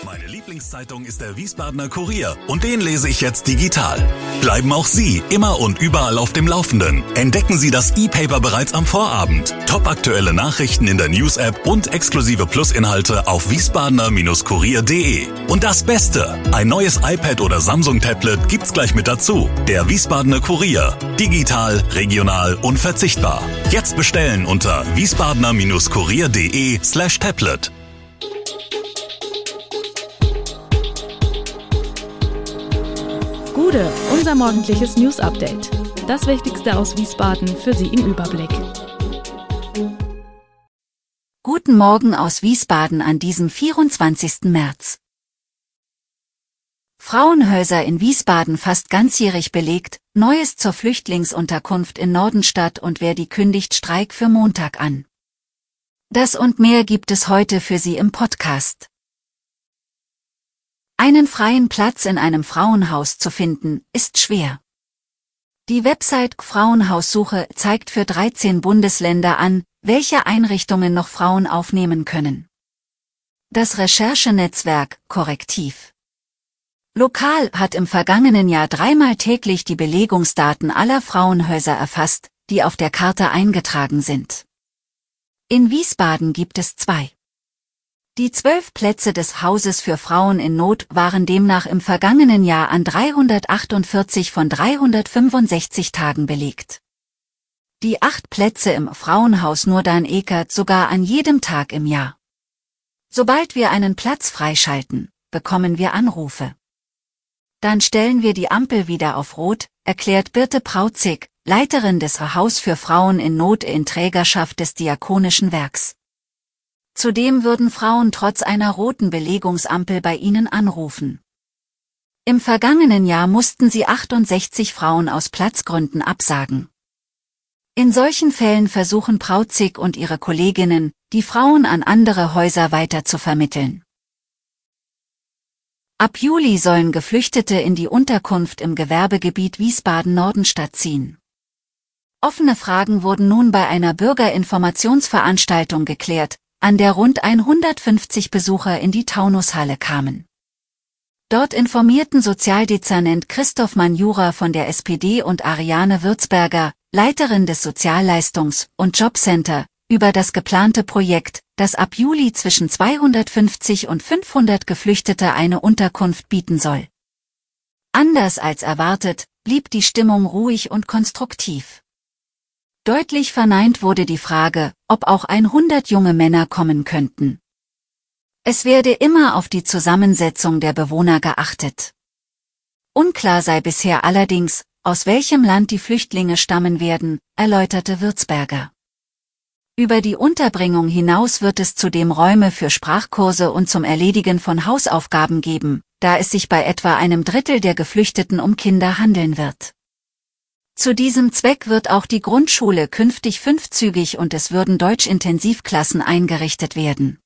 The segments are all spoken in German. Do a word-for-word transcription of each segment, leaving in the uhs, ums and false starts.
Meine Lieblingszeitung ist der Wiesbadener Kurier und den lese ich jetzt digital. Bleiben auch Sie immer und überall auf dem Laufenden. Entdecken Sie das E-Paper bereits am Vorabend. Topaktuelle Nachrichten in der News-App und exklusive Plus-Inhalte auf wiesbadener Kurier punkt de. Und das Beste, ein neues iPad oder Samsung-Tablet gibt's gleich mit dazu. Der Wiesbadener Kurier. Digital, regional, unverzichtbar. Jetzt bestellen unter wiesbadener Kurier punkt de slash tablet. Gude, unser morgendliches News-Update. Das Wichtigste aus Wiesbaden für Sie im Überblick. Guten Morgen aus Wiesbaden an diesem vierundzwanzigsten März. Frauenhäuser in Wiesbaden fast ganzjährig belegt, Neues zur Flüchtlingsunterkunft in Nordenstadt und Verdi kündigt Streik für Montag an. Das und mehr gibt es heute für Sie im Podcast. Einen freien Platz in einem Frauenhaus zu finden, ist schwer. Die Website Frauenhaussuche zeigt für dreizehn Bundesländer an, welche Einrichtungen noch Frauen aufnehmen können. Das Recherchenetzwerk Korrektiv Lokal hat im vergangenen Jahr dreimal täglich die Belegungsdaten aller Frauenhäuser erfasst, die auf der Karte eingetragen sind. In Wiesbaden gibt es zwei. Die zwölf Plätze des Hauses für Frauen in Not waren demnach im vergangenen Jahr an dreihundertachtundvierzig von dreihundertfünfundsechzig Tagen belegt. Die acht Plätze im Frauenhaus Nurdan-Eckert sogar an jedem Tag im Jahr. Sobald wir einen Platz freischalten, bekommen wir Anrufe. Dann stellen wir die Ampel wieder auf Rot, erklärt Birte Prauzig, Leiterin des Haus für Frauen in Not in Trägerschaft des Diakonischen Werks. Zudem würden Frauen trotz einer roten Belegungsampel bei ihnen anrufen. Im vergangenen Jahr mussten sie achtundsechzig Frauen aus Platzgründen absagen. In solchen Fällen versuchen Prauzig und ihre Kolleginnen, die Frauen an andere Häuser weiter zu vermitteln. Ab Juli sollen Geflüchtete in die Unterkunft im Gewerbegebiet Wiesbaden-Nordenstadt ziehen. Offene Fragen wurden nun bei einer Bürgerinformationsveranstaltung geklärt, an der rund hundertfünfzig Besucher in die Taunushalle kamen. Dort informierten Sozialdezernent Christoph Manjura von der S P D und Ariane Würzberger, Leiterin des Sozialleistungs- und Jobcenter, über das geplante Projekt, das ab Juli zwischen zweihundertfünfzig und fünfhundert Geflüchtete eine Unterkunft bieten soll. Anders als erwartet, blieb die Stimmung ruhig und konstruktiv. Deutlich verneint wurde die Frage, ob auch hundert junge Männer kommen könnten. Es werde immer auf die Zusammensetzung der Bewohner geachtet. Unklar sei bisher allerdings, aus welchem Land die Flüchtlinge stammen werden, erläuterte Würzberger. Über die Unterbringung hinaus wird es zudem Räume für Sprachkurse und zum Erledigen von Hausaufgaben geben, da es sich bei etwa einem Drittel der Geflüchteten um Kinder handeln wird. Zu diesem Zweck wird auch die Grundschule künftig fünfzügig und es würden Deutsch-Intensivklassen eingerichtet werden.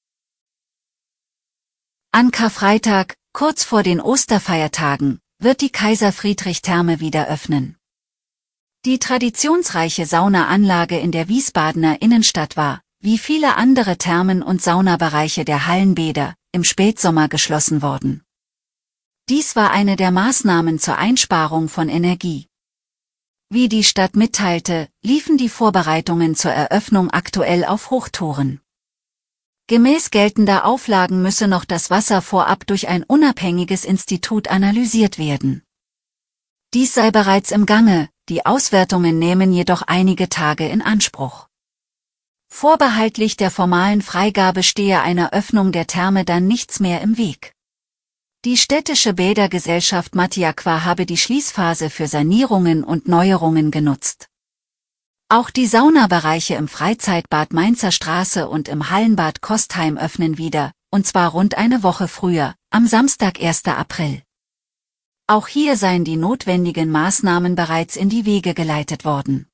An Karfreitag, kurz vor den Osterfeiertagen, wird die Kaiser-Friedrich-Therme wieder öffnen. Die traditionsreiche Saunaanlage in der Wiesbadener Innenstadt war, wie viele andere Thermen und Saunabereiche der Hallenbäder, im Spätsommer geschlossen worden. Dies war eine der Maßnahmen zur Einsparung von Energie. Wie die Stadt mitteilte, liefen die Vorbereitungen zur Eröffnung aktuell auf Hochtouren. Gemäß geltender Auflagen müsse noch das Wasser vorab durch ein unabhängiges Institut analysiert werden. Dies sei bereits im Gange, die Auswertungen nehmen jedoch einige Tage in Anspruch. Vorbehaltlich der formalen Freigabe stehe einer Öffnung der Therme dann nichts mehr im Weg. Die städtische Bädergesellschaft Matiaqua habe die Schließphase für Sanierungen und Neuerungen genutzt. Auch die Saunabereiche im Freizeitbad Mainzer Straße und im Hallenbad Kostheim öffnen wieder, und zwar rund eine Woche früher, am Samstag, ersten April. Auch hier seien die notwendigen Maßnahmen bereits in die Wege geleitet worden.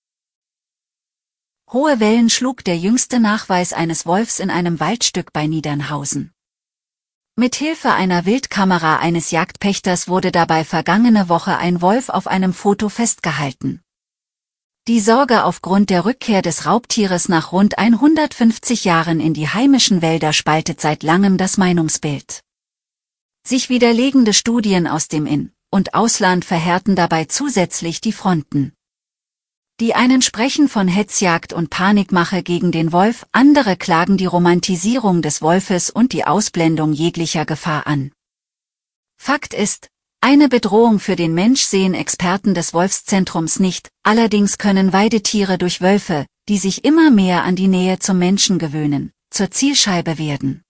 Hohe Wellen schlug der jüngste Nachweis eines Wolfs in einem Waldstück bei Niedernhausen. Mit Hilfe einer Wildkamera eines Jagdpächters wurde dabei vergangene Woche ein Wolf auf einem Foto festgehalten. Die Sorge aufgrund der Rückkehr des Raubtieres nach rund hundertfünfzig Jahren in die heimischen Wälder spaltet seit langem das Meinungsbild. Sich widerlegende Studien aus dem In- und Ausland verhärten dabei zusätzlich die Fronten. Die einen sprechen von Hetzjagd und Panikmache gegen den Wolf, andere klagen die Romantisierung des Wolfes und die Ausblendung jeglicher Gefahr an. Fakt ist, eine Bedrohung für den Mensch sehen Experten des Wolfszentrums nicht, allerdings können Weidetiere durch Wölfe, die sich immer mehr an die Nähe zum Menschen gewöhnen, zur Zielscheibe werden.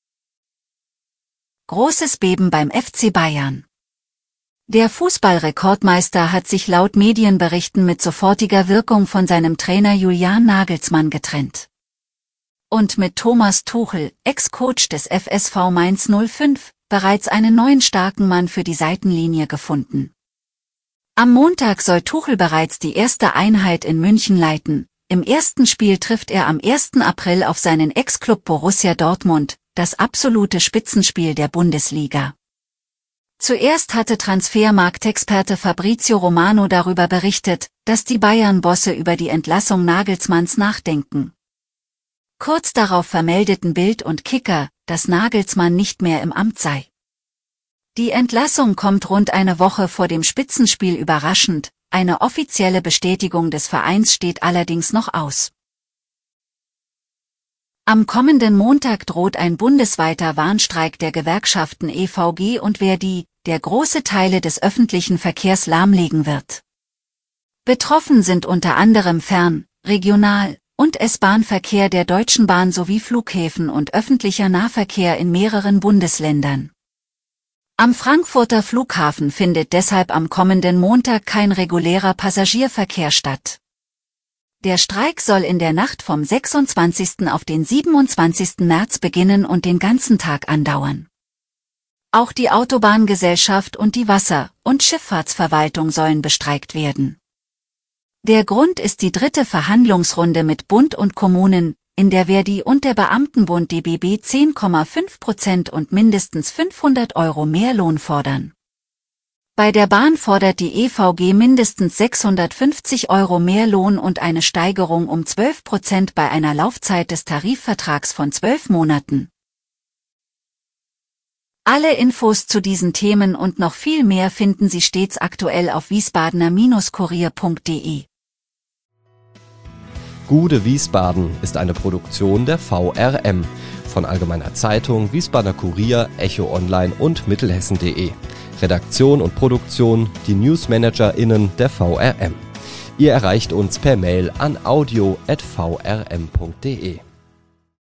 Großes Beben beim F C Bayern. Der Fußballrekordmeister hat sich laut Medienberichten mit sofortiger Wirkung von seinem Trainer Julian Nagelsmann getrennt. Und mit Thomas Tuchel, Ex-Coach des F S V Mainz null fünf, bereits einen neuen starken Mann für die Seitenlinie gefunden. Am Montag soll Tuchel bereits die erste Einheit in München leiten. Im ersten Spiel trifft er am ersten April auf seinen Ex-Club Borussia Dortmund, das absolute Spitzenspiel der Bundesliga. Zuerst hatte Transfermarktexperte Fabrizio Romano darüber berichtet, dass die Bayern-Bosse über die Entlassung Nagelsmanns nachdenken. Kurz darauf vermeldeten Bild und Kicker, dass Nagelsmann nicht mehr im Amt sei. Die Entlassung kommt rund eine Woche vor dem Spitzenspiel überraschend, eine offizielle Bestätigung des Vereins steht allerdings noch aus. Am kommenden Montag droht ein bundesweiter Warnstreik der Gewerkschaften E V G und Verdi, der große Teile des öffentlichen Verkehrs lahmlegen wird. Betroffen sind unter anderem Fern-, Regional- und S-Bahn-Verkehr der Deutschen Bahn sowie Flughäfen und öffentlicher Nahverkehr in mehreren Bundesländern. Am Frankfurter Flughafen findet deshalb am kommenden Montag kein regulärer Passagierverkehr statt. Der Streik soll in der Nacht vom sechsundzwanzigsten auf den siebenundzwanzigsten März beginnen und den ganzen Tag andauern. Auch die Autobahngesellschaft und die Wasser- und Schifffahrtsverwaltung sollen bestreikt werden. Der Grund ist die dritte Verhandlungsrunde mit Bund und Kommunen, in der Verdi und der Beamtenbund D B B zehn Komma fünf Prozent und mindestens fünfhundert Euro mehr Lohn fordern. Bei der Bahn fordert die E V G mindestens sechshundertfünfzig Euro mehr Lohn und eine Steigerung um zwölf Prozent bei einer Laufzeit des Tarifvertrags von zwölf Monaten. Alle Infos zu diesen Themen und noch viel mehr finden Sie stets aktuell auf wiesbadener Kurier punkt de. Gude Wiesbaden ist eine Produktion der V R M von Allgemeiner Zeitung, Wiesbadener Kurier, Echo Online und Mittelhessen punkt de. Redaktion und Produktion, die NewsmanagerInnen der V R M. Ihr erreicht uns per Mail an audio at v r m punkt de.